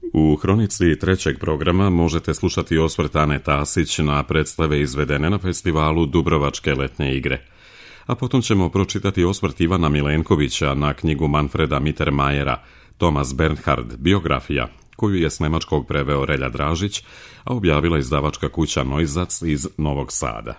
U hronici trećeg programa možete slušati osvrt Ane Tasić na predstave izvedene na festivalu Dubrovačke letnje igre. A potom ćemo pročitati osvrt Ivana Milenkovića na knjigu Manfreda Mittermajera Thomas Bernhard, biografija, koju je s nemačkog preveo Relja Dražić, a objavila izdavačka kuća Neuzac iz Novog Sada.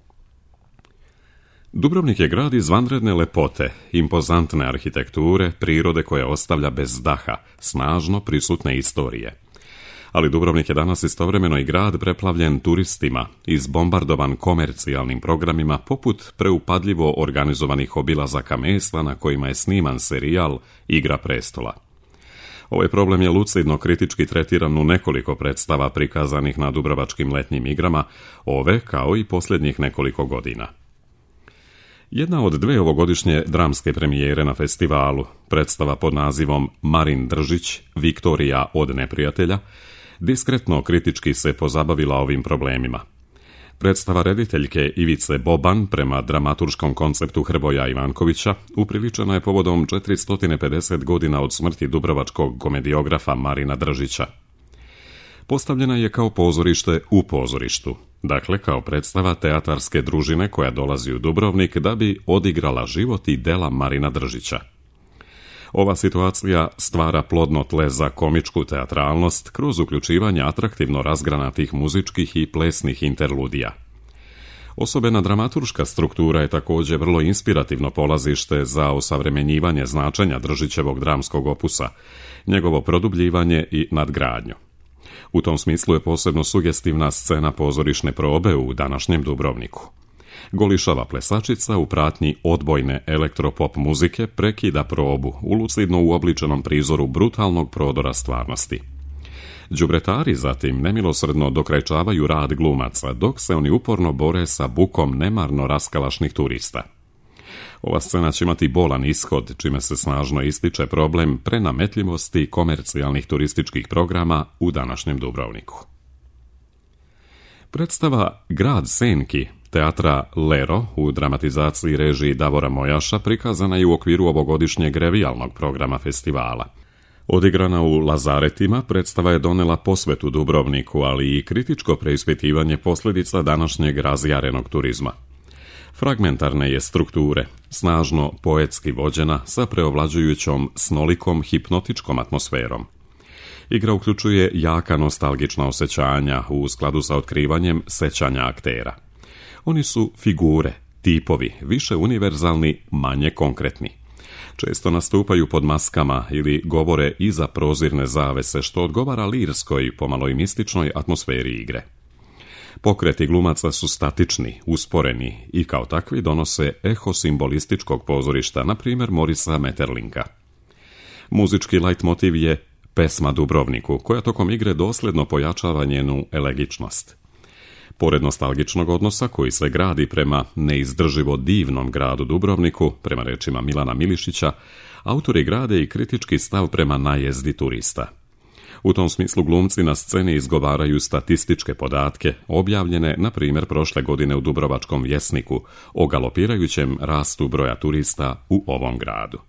Dubrovnik je grad izvanredne lepote, impozantne arhitekture, prirode koja ostavlja bez daha, snažno prisutne istorije. Ali Dubrovnik je danas istovremeno i grad preplavljen turistima, izbombardovan komercijalnim programima poput preupadljivo organizovanih obilazaka mesta na kojima je sniman serijal Igra prestola. Ovaj problem je lucidno kritički tretiran u nekoliko predstava prikazanih na Dubrovačkim letnjim igrama, ove kao i posljednjih nekoliko godina. Jedna od dve ovogodišnje dramske premijere na festivalu, predstava pod nazivom Marin Držić, Viktorija od neprijatelja, diskretno kritički se pozabavila ovim problemima. Predstava rediteljke Ivice Boban prema dramaturškom konceptu Hrvoja Ivankovića upriličena je povodom 450 godina od smrti dubrovačkog komediografa Marina Držića. Postavljena je kao pozorište u pozorištu, dakle kao predstava teatarske družine koja dolazi u Dubrovnik da bi odigrala život i dela Marina Držića. Ova situacija stvara plodno tle za komičku teatralnost kroz uključivanje atraktivno razgranatih muzičkih i plesnih interludija. Osobena dramaturška struktura je također vrlo inspirativno polazište za osavremenjivanje značenja Držićevog dramskog opusa, njegovo produbljivanje i nadgradnju. U tom smislu je posebno sugestivna scena pozorišne probe u današnjem Dubrovniku. Golišava plesačica u pratnji odbojne elektropop muzike prekida probu u lucidno uobličenom prizoru brutalnog prodora stvarnosti. Đubretari zatim nemilosrdno dokrajčavaju rad glumaca, dok se oni uporno bore sa bukom nemarno raskalašnih turista. Ova scena će imati bolan ishod, čime se snažno ističe problem prenametljivosti komercijalnih turističkih programa u današnjem Dubrovniku. Predstava Grad senki teatra Lero u dramatizaciji režiji Davora Mojaša prikazana je u okviru ovogodišnjeg revijalnog programa festivala. Odigrana u Lazaretima, predstava je donela posvetu Dubrovniku, ali i kritičko preispitivanje posljedica današnjeg razjarenog turizma. Fragmentarne je strukture, snažno poetski vođena sa preovlađujućom snolikom hipnotičkom atmosferom. Igra uključuje jaka nostalgična osjećanja u skladu sa otkrivanjem sećanja aktera. Oni su figure, tipovi, više univerzalni, manje konkretni. Često nastupaju pod maskama ili govore iza prozirne zavese, što odgovara lirskoj, pomalo i mističnoj atmosferi igre. Pokreti glumaca su statični, usporeni i kao takvi donose eho simbolističkog pozorišta, na primjer Morisa Metterlinka. Muzički lajtmotiv je pesma Dubrovniku, koja tokom igre dosljedno pojačava njenu elegičnost. Pored nostalgičnog odnosa koji se gradi prema neizdrživo divnom gradu Dubrovniku, prema rečima Milana Milišića, autori grade i kritički stav prema najezdi turista. U tom smislu glumci na sceni izgovaraju statističke podatke, objavljene, na primjer, prošle godine u Dubrovačkom vjesniku, o galopirajućem rastu broja turista u ovom gradu.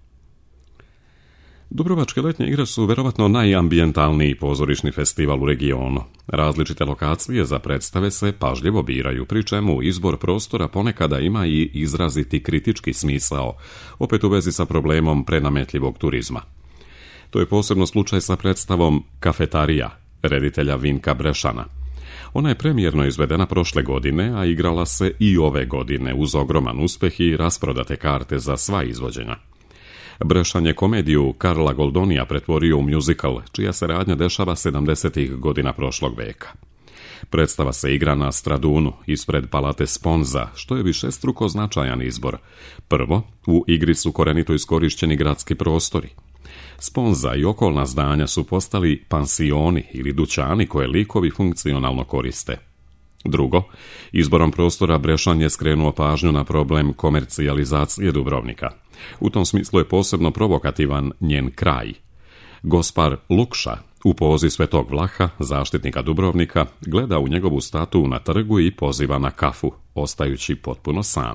Dubrovačke letnje igre su vjerovatno najambijentalniji pozorišni festival u regionu. Različite lokacije za predstave se pažljivo biraju, pri čemu izbor prostora ponekada ima i izraziti kritički smisao, opet u vezi sa problemom prenametljivog turizma. To je posebno slučaj sa predstavom Kafetarija, reditelja Vinka Brešana. Ona je premijerno izvedena prošle godine, a igrala se i ove godine uz ogroman uspjeh i rasprodate karte za sva izvođenja. Brešan je komediju Karla Goldonija pretvorio u musical, čija se radnja dešava 70. godina prošlog veka. Predstava se igra na Stradunu, ispred Palate Sponza, što je višestruko značajan izbor. Prvo, u igri su korenito iskorišćeni gradski prostori. Sponza i okolna zdanja su postali pansioni ili dućani koje likovi funkcionalno koriste. Drugo, izborom prostora Brešan je skrenuo pažnju na problem komercijalizacije Dubrovnika. U tom smislu je posebno provokativan njen kraj. Gospar Lukša, u pozi Svetog Vlaha, zaštitnika Dubrovnika, gleda u njegovu statu na trgu i poziva na kafu, ostajući potpuno sam.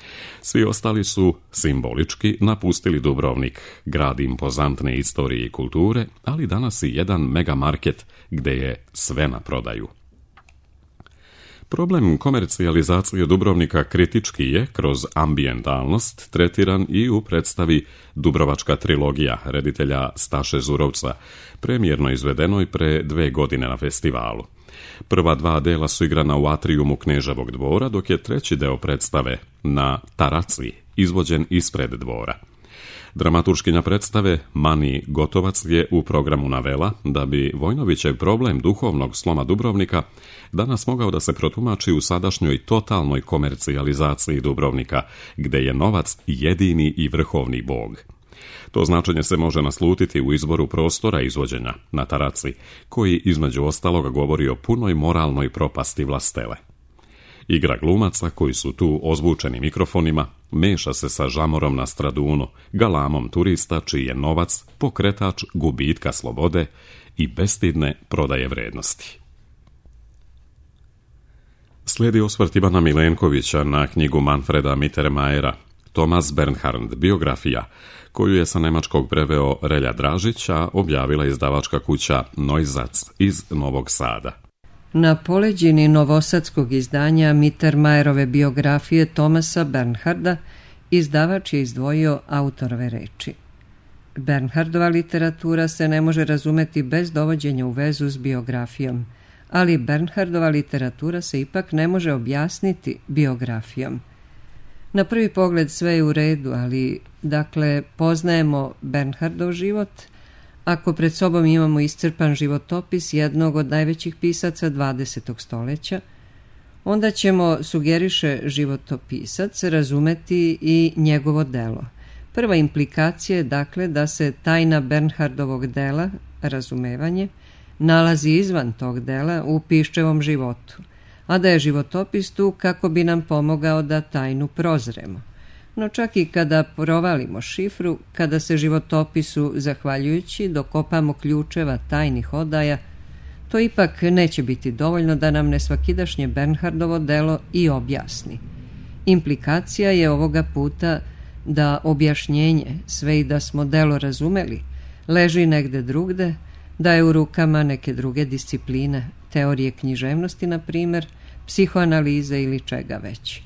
Svi ostali su simbolički napustili Dubrovnik, grad impozantne istorije i kulture, ali danas i jedan megamarket gdje je sve na prodaju. Problem komercijalizacije Dubrovnika kritički je kroz ambijentalnost tretiran i u predstavi Dubrovačka trilogija reditelja Staše Zurovca, premijerno izvedenoj pre 2 godine na festivalu. Prva 2 dela su igrana u atrijumu Kneževog dvora, dok je treći deo predstave na Taraci izvođen ispred dvora. Dramaturškinja predstave Mani Gotovac je u programu navela da bi Vojnovićev problem duhovnog sloma Dubrovnika danas mogao da se protumači u sadašnjoj totalnoj komercijalizaciji Dubrovnika, gde je novac jedini i vrhovni bog. To značenje se može naslutiti u izboru prostora izvođenja na Taraci, koji između ostaloga govori o punoj moralnoj propasti vlastele. Igra glumaca koji su tu ozvučeni mikrofonima meša se sa žamorom na Stradunu, galamom turista čiji je novac pokretač gubitka slobode i bestidne prodaje vrednosti. Slijedi osvrt Ivana Milenkovića na knjigu Manfreda Mittermeiera Thomas Bernhard, biografija, koju je sa nemačkog preveo Relja Dražić, a objavila izdavačka kuća Neuzac iz Novog Sada. Na poleđini novosadskog izdanja Mittermeierove biografije Thomasa Bernharda izdavač je izdvojio autorove reči. Bernhardova literatura se ne može razumeti bez dovođenja u vezu s biografijom, ali Bernhardova literatura se ipak ne može objasniti biografijom. Na prvi pogled sve je u redu, ali, poznajemo Bernhardov život. Ako pred sobom imamo iscrpan životopis jednog od najvećih pisaca 20. stoljeća, onda ćemo, sugeriše životopisac, razumeti i njegovo delo. Prva implikacija je da se tajna Bernhardovog dela, razumevanje, nalazi izvan tog dela u Piščevom životu, a da je životopis tu kako bi nam pomogao da tajnu prozremo. No čak i kada provalimo šifru, kada se životopisu, zahvaljujući, dokopamo ključeva tajnih odaja, to ipak neće biti dovoljno da nam nesvakidašnje Bernhardovo delo i objasni. Implikacija je ovoga puta da objašnjenje, sve i da smo delo razumeli, leži negde drugde, da je u rukama neke druge discipline, teorije književnosti, na primjer, psihoanalize ili čega već.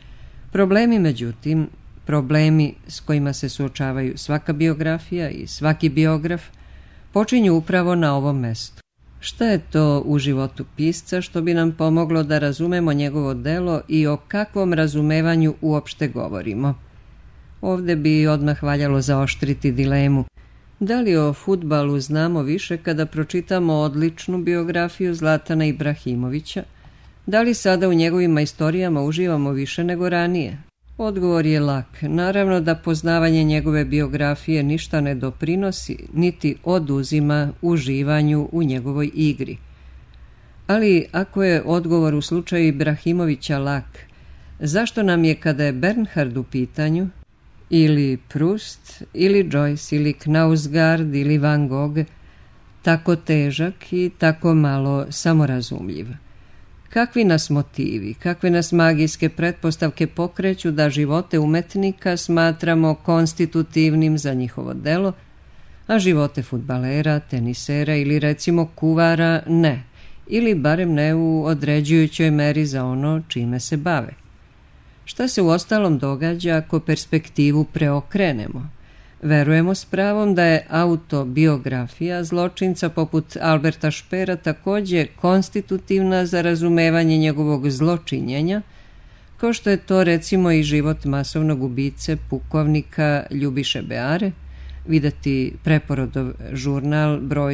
Problemi s kojima se suočavaju svaka biografija i svaki biograf počinju upravo na ovom mestu. Šta je to u životu pisca što bi nam pomoglo da razumemo njegovo delo i o kakvom razumevanju uopšte govorimo? Ovdje bi odmah valjalo zaoštriti dilemu. Da li o fudbalu znamo više kada pročitamo odličnu biografiju Zlatana Ibrahimovića? Da li sada u njegovim istorijama uživamo više nego ranije? Odgovor je lak. Naravno da poznavanje njegove biografije ništa ne doprinosi, niti oduzima uživanju u njegovoj igri. Ali ako je odgovor u slučaju Ibrahimovića lak, zašto nam je kada je Bernhard u pitanju, ili Proust, ili Joyce, ili Knausgaard, ili Van Gogh, tako težak i tako malo samorazumljiv? Kakvi nas motivi, kakve nas magijske pretpostavke pokreću da živote umetnika smatramo konstitutivnim za njihovo delo, a živote fudbalera, tenisera ili recimo kuvara ne, ili barem ne u određujućoj meri za ono čime se bave? Šta se uostalom događa ako perspektivu preokrenemo? Verujemo s pravom da je autobiografija zločinca poput Alberta Špera također konstitutivna za razumevanje njegovog zločinjenja, kao što je to recimo i život masovnog ubice pukovnika Ljubiše Beare, videti Preporodov žurnal broj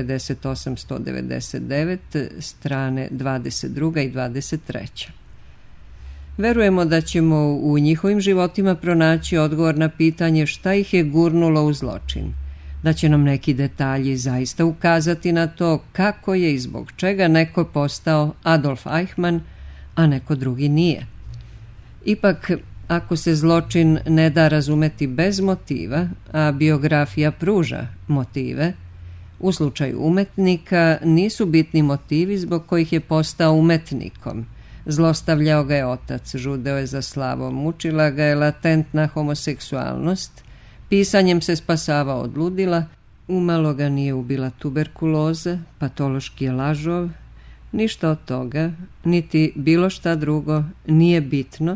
198-199, strane 22. i 23. Verujemo da ćemo u njihovim životima pronaći odgovor na pitanje šta ih je gurnulo u zločin, da će nam neki detalji zaista ukazati na to kako je i zbog čega neko postao Adolf Eichmann, a neko drugi nije. Ipak, ako se zločin ne da razumeti bez motiva, a biografija pruža motive, u slučaju umetnika nisu bitni motivi zbog kojih je postao umetnikom, Zlostavljao ga je otac, žudeo je za slavom, mučila ga je latentna homoseksualnost, pisanjem se spasavao od ludila, umalo ga nije ubila tuberkuloza, patološki je lažov, ništa od toga, niti bilo šta drugo nije bitno,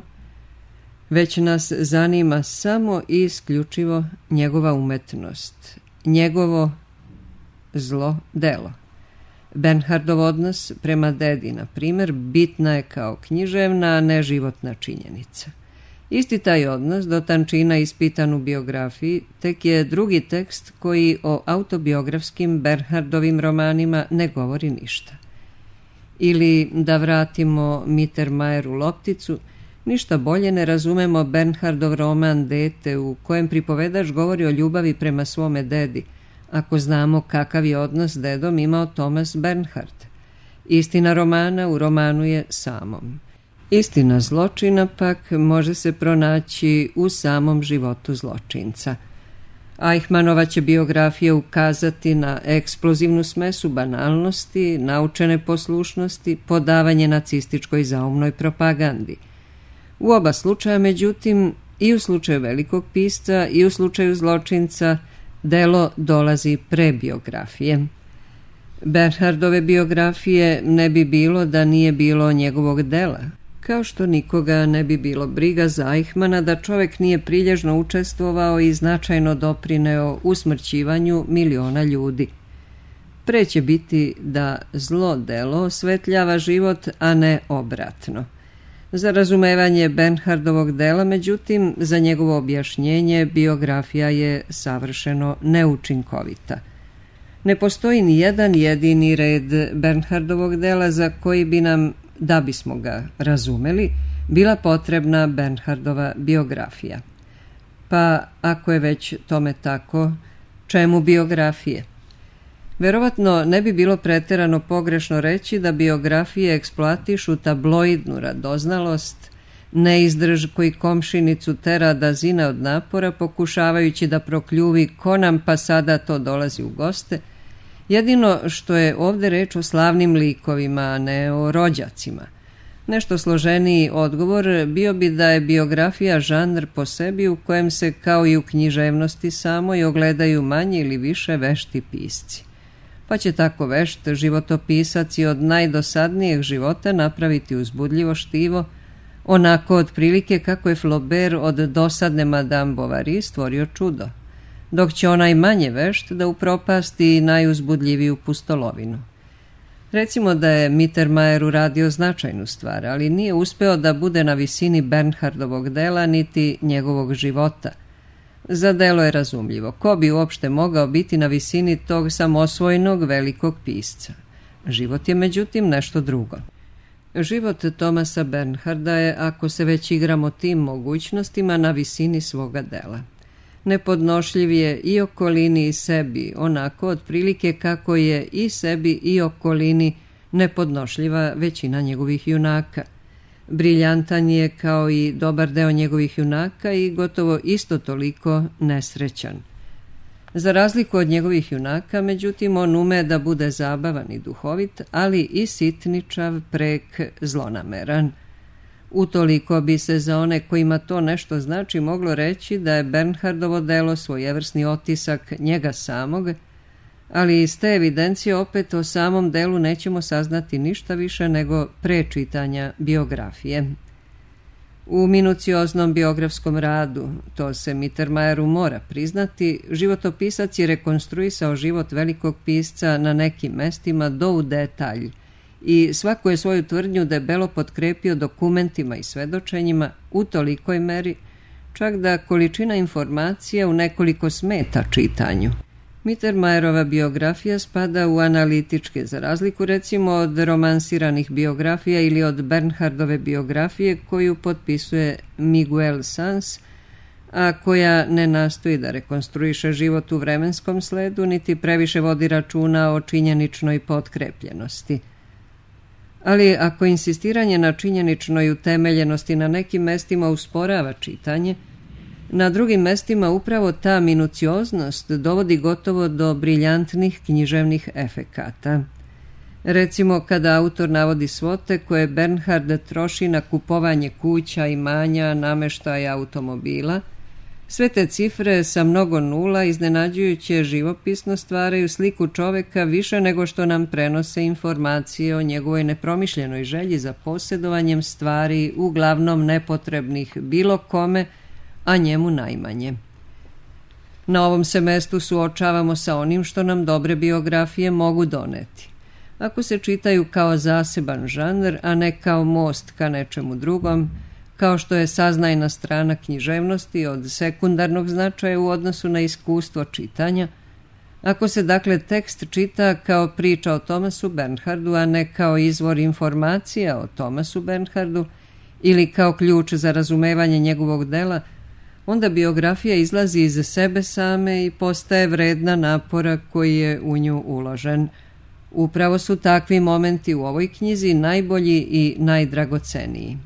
već nas zanima samo i isključivo njegova umetnost, njegovo zlo delo. Bernhardov odnos prema dedi, na primjer, bitna je kao književna, a ne životna činjenica. Isti taj odnos, do tančina ispitan u biografiji, tek je drugi tekst koji o autobiografskim Bernhardovim romanima ne govori ništa. Ili, da vratimo Mittermayeru lopticu, ništa bolje ne razumemo Bernhardov roman Dete, u kojem pripovedač govori o ljubavi prema svome dedi, ako znamo kakav je odnos s dedom imao Thomas Bernhard. Istina romana u romanu je samom. Istina zločina pak može se pronaći u samom životu zločinca. Eichmannova će biografija ukazati na eksplozivnu smesu banalnosti, naučene poslušnosti, podavanje nacističkoj zaumnoj propagandi. U oba slučaja, međutim, i u slučaju velikog pisca i u slučaju zločinca, delo dolazi pre biografije. Bernhardove biografije ne bi bilo da nije bilo njegovog dela, kao što nikoga ne bi bilo briga za Eichmanna da čovjek nije prilježno učestvovao i značajno doprineo usmrćivanju miliona ljudi. Pre će biti da zlo delo osvetljava život, a ne obratno. Za razumevanje Bernhardovog dela, međutim, za njegovo objašnjenje biografija je savršeno neučinkovita. Ne postoji ni jedan jedini red Bernhardovog dela za koji bi nam, da bismo ga razumeli, bila potrebna Bernhardova biografija. Pa, ako je već tome tako, čemu biografije? Verovatno ne bi bilo preterano pogrešno reći da biografije eksploatišu tabloidnu radoznalost, neizdrž koji komšinicu tera da zina od napora, pokušavajući da prokljuvi ko nam pa sada to dolazi u goste. Jedino što je ovdje reč o slavnim likovima, a ne o rođacima. Nešto složeniji odgovor bio bi da je biografija žanr po sebi u kojem se, kao i u književnosti samoj, ogledaju manje ili više vešti pisci. Pa će tako vešt životopisac i od najdosadnijeg života napraviti uzbudljivo štivo, onako otprilike kako je Flaubert od dosadne Madame Bovary stvorio čudo, dok će onaj manje vešt da upropasti najuzbudljiviju pustolovinu. Recimo da je Mittermayer uradio značajnu stvar, ali nije uspeo da bude na visini Bernhardovog dela niti njegovog života. Za delo je razumljivo. Ko bi uopšte mogao biti na visini tog samosvojnog velikog pisca? Život je međutim nešto drugo. Život Thomasa Bernharda je, ako se već igramo tim mogućnostima, na visini svoga dela. Nepodnošljiv je i okolini i sebi, onako otprilike kako je i sebi i okolini nepodnošljiva većina njegovih junaka. Briljantan je kao i dobar deo njegovih junaka i gotovo isto toliko nesrećan. Za razliku od njegovih junaka, međutim, on ume da bude zabavan i duhovit, ali i sitničav, prek, zlonameran. Utoliko bi se za one kojima to nešto znači moglo reći da je Bernhardovo delo svojevrsni otisak njega samog, ali iz te evidencije opet o samom delu nećemo saznati ništa više nego pre čitanja biografije. U minucioznom biografskom radu, to se Mittermayeru mora priznati, životopisac je rekonstruisao život velikog pisca na nekim mestima do u detalj i svaku je svoju tvrdnju debelo potkrepio dokumentima i svedočenjima u tolikoj meri, čak da količina informacija u nekoliko smeta čitanju. Mittermayerova biografija spada u analitičke, za razliku recimo od romansiranih biografija ili od Bernhardove biografije koju potpisuje Miguel Sanz, a koja ne nastoji da rekonstruiše život u vremenskom sledu, niti previše vodi računa o činjeničnoj potkrepljenosti. Ali ako insistiranje na činjeničnoj utemeljenosti na nekim mestima usporava čitanje, na drugim mestima upravo ta minucioznost dovodi gotovo do briljantnih književnih efekata. Recimo kada autor navodi svote koje Bernhard troši na kupovanje kuća, imanja, nameštaja, automobila, sve te cifre sa mnogo nula iznenađujuće živopisno stvaraju sliku čoveka više nego što nam prenose informacije o njegovoj nepromišljenoj želji za posjedovanjem stvari, uglavnom nepotrebnih bilo kome, a njemu najmanje. Na ovom se mestu suočavamo sa onim što nam dobre biografije mogu doneti. Ako se čitaju kao zaseban žanr, a ne kao most ka nečemu drugom, kao što je saznajna strana književnosti od sekundarnog značaja u odnosu na iskustvo čitanja, ako se dakle tekst čita kao priča o Thomasu Bernhardu, a ne kao izvor informacija o Thomasu Bernhardu ili kao ključ za razumevanje njegovog dela, onda biografija izlazi iz sebe same i postaje vredna napora koji je u nju uložen. Upravo su takvi momenti u ovoj knjizi najbolji i najdragoceniji.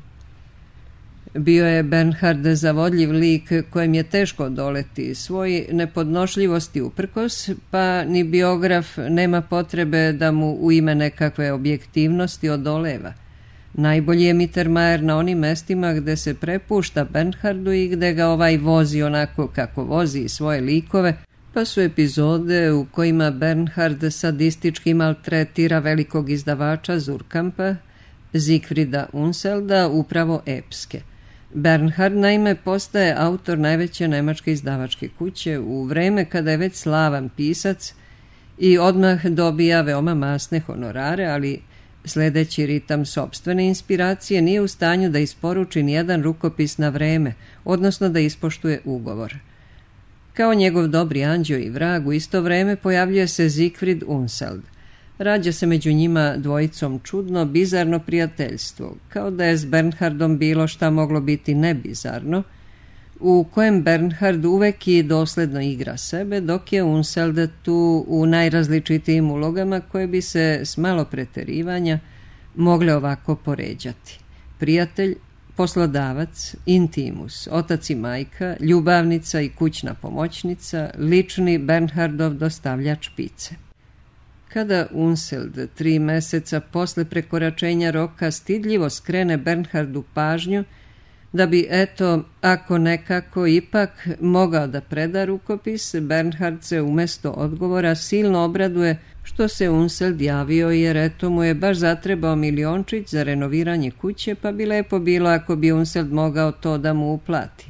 Bio je Bernhard zavodljiv lik kojem je teško odoleti svoj nepodnošljivosti uprkos, pa ni biograf nema potrebe da mu u ime nekakve objektivnosti odoleva. Najbolji je Mittermeier na onim mestima gde se prepušta Bernhardu i gde ga ovaj vozi onako kako vozi svoje likove, pa su epizode u kojima Bernhard sadistički maltretira velikog izdavača Zurkampa, Siegfrieda Unselda, upravo epske. Bernhard naime postaje autor najveće nemačke izdavačke kuće u vreme kada je već slavan pisac i odmah dobija veoma masne honorare, ali sledeći ritam sopstvene inspiracije nije u stanju da isporuči nijedan rukopis na vreme, odnosno da ispoštuje ugovor. Kao njegov dobri anđeo i vrag, u isto vreme pojavljuje se Siegfried Unseld. Rađa se među njima dvojicom čudno, bizarno prijateljstvo, kao da je s Bernhardom bilo šta moglo biti nebizarno, u kojem Bernhard uvek i dosledno igra sebe, dok je Unseld tu u najrazličitijim ulogama koje bi se s malo preterivanja mogle ovako poređati. Prijatelj, poslodavac, intimus, otac i majka, ljubavnica i kućna pomoćnica, lični Bernhardov dostavljač pice. Kada Unseld 3 meseca posle prekoračenja roka stidljivo skrene Bernhardu pažnju, da bi, eto, ako nekako ipak mogao da preda rukopis, Bernhard se umesto odgovora silno obraduje što se Unseld javio, jer eto mu je baš zatrebao miliončić za renoviranje kuće, pa bi lepo bilo ako bi Unseld mogao to da mu uplati.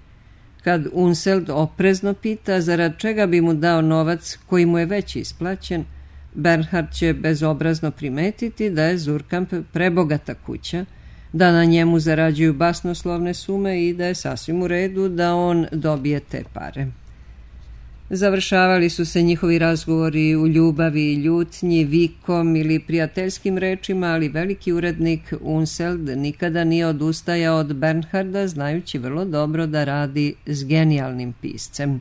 Kad Unseld oprezno pita zarad čega bi mu dao novac koji mu je već isplaćen, Bernhard će bezobrazno primetiti da je Zurkamp prebogata kuća, da na njemu zarađuju basnoslovne sume i da je sasvim u redu da on dobije te pare. Završavali su se njihovi razgovori u ljubavi i ljutnji, vikom ili prijateljskim rečima, ali veliki urednik Unseld nikada nije odustajao od Bernharda, znajući vrlo dobro da radi s genijalnim piscem.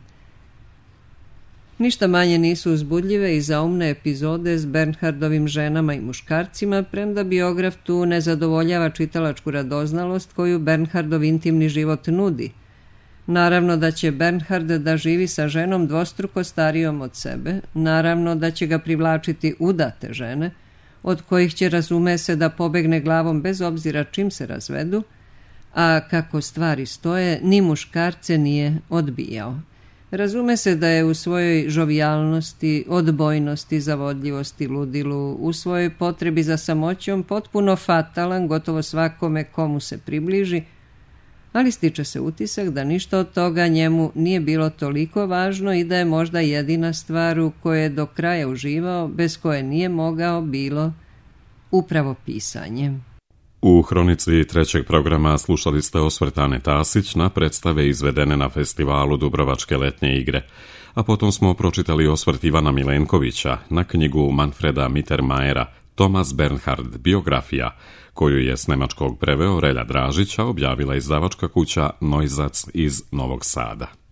Ništa manje nisu uzbudljive i zaumne epizode s Bernhardovim ženama i muškarcima, premda biograf tu ne zadovoljava čitalačku radoznalost koju Bernhardov intimni život nudi. Naravno da će Bernhard da živi sa ženom dvostruko starijom od sebe, naravno da će ga privlačiti udate žene, od kojih će, razume se, da pobegne glavom bez obzira čim se razvedu, a kako stvari stoje, ni muškarce nije odbijao. Razume se da je u svojoj žovijalnosti, odbojnosti, zavodljivosti, ludilu, u svojoj potrebi za samoćom potpuno fatalan gotovo svakome komu se približi, ali stiče se utisak da ništa od toga njemu nije bilo toliko važno i da je možda jedina stvar u kojoj je do kraja uživao, bez koje nije mogao bilo upravo pisanje. U hronici trećeg programa slušali ste osvrt Ane Tasić na predstave izvedene na festivalu Dubrovačke letnje igre, a potom smo pročitali osvrt Ivana Milenkovića na knjigu Manfreda Mittermeiera Thomas Bernhard, biografija, koju je s nemačkog preveo Relja Dražića objavila izdavačka kuća Neuzac iz Novog Sada.